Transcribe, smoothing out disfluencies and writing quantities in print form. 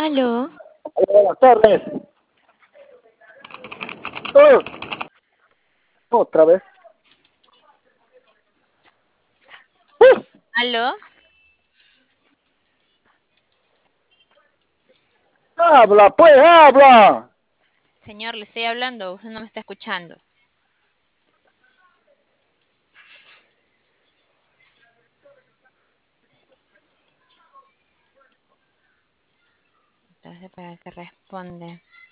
Aló, Hola, buenas tardes. Oh, otra vez. aló. Habla, pues, habla. Señor, le estoy hablando, usted no me está escuchando. Entonces, ¿para qué responde?